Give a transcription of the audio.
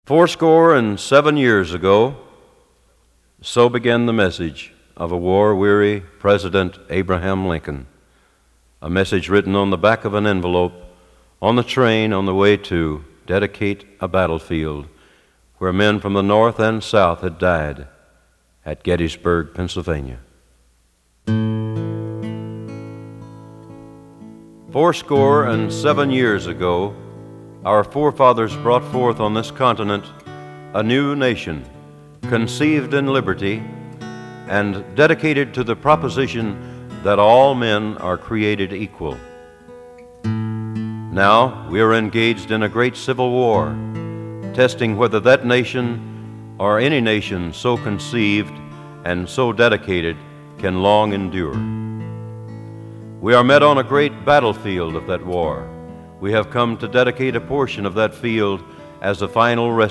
Fourscore and 7 years ago, so began the message of a war-weary President Abraham Lincoln, a message written on the back of an envelope on the train on the way to dedicate a battlefield where men from the North and South had died at Gettysburg, Pennsylvania. Fourscore and 7 years ago, our forefathers brought forth on this continent a new nation, conceived in liberty and dedicated to the proposition that all men are created equal. Now we are engaged in a great civil war, testing whether that nation or any nation so conceived and so dedicated can long endure. We are met on a great battlefield of that war. We have come to dedicate a portion of that field as a final